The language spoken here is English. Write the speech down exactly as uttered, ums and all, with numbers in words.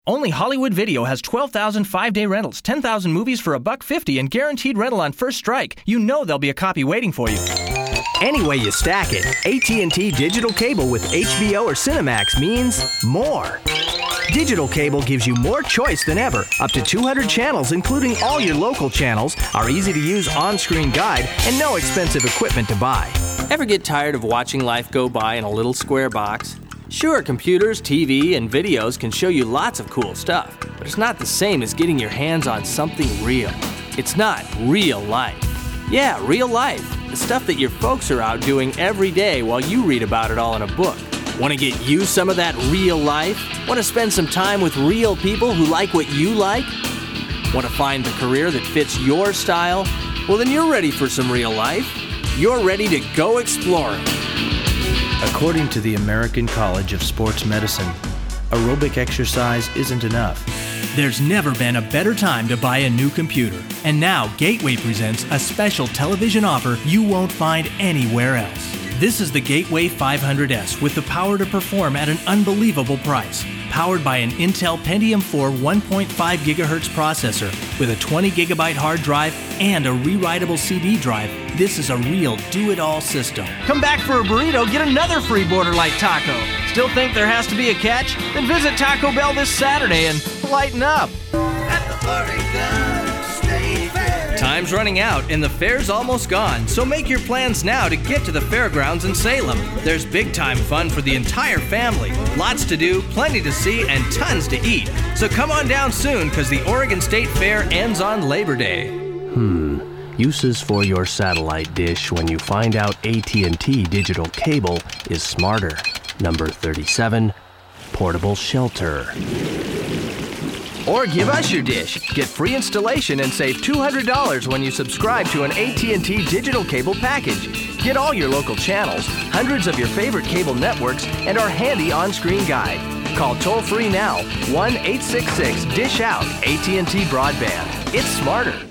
Only Hollywood Video has twelve thousand five-day rentals, ten thousand movies for a buck fifty, and guaranteed rental on first strike. You know there'll be a copy waiting for you. Any way you stack it, A T and T digital cable with H B O or Cinemax means more. Digital cable gives you more choice than ever. Up to two hundred channels, including all your local channels, our easy-to-use on-screen guide, and no expensive equipment to buy. Ever get tired of watching life go by in a little square box? Sure, computers, T V, and videos can show you lots of cool stuff, but it's not the same as getting your hands on something real. It's not real life. Yeah, real life. The stuff that your folks are out doing every day while you read about it all in a book. Want to get you some of that real life? Want to spend some time with real people who like what you like? Want to find the career that fits your style? Well, then you're ready for some real life. You're ready to go exploring. According to the American College of Sports Medicine, aerobic exercise isn't enough. There's never been a better time to buy a new computer. And now Gateway presents a special television offer you won't find anywhere else. This is the Gateway five hundred S with the power to perform at an unbelievable price. Powered by an Intel Pentium four one point five gigahertz processor with a twenty gigabyte hard drive and a rewritable C D drive, this is a real do-it-all system. Come back for a burrito, get another free Border Light taco. Still think there has to be a catch? Then visit Taco Bell this Saturday and lighten up. At the Oregon State Fair. Time's running out and the fair's almost gone, so make your plans now to get to the fairgrounds in Salem. There's big-time fun for the entire family. Lots to do, plenty to see, and tons to eat. So come on down soon, because the Oregon State Fair ends on Labor Day. Hmm. Uses for your satellite dish when you find out A T and T digital cable is smarter. Number thirty-seven, portable shelter. Or give us your dish. Get free installation and save two hundred dollars when you subscribe to an A T and T digital cable package. Get all your local channels, hundreds of your favorite cable networks, and our handy on-screen guide. Call toll-free now, one eight six six, dish out, A T and T Broadband. It's smarter.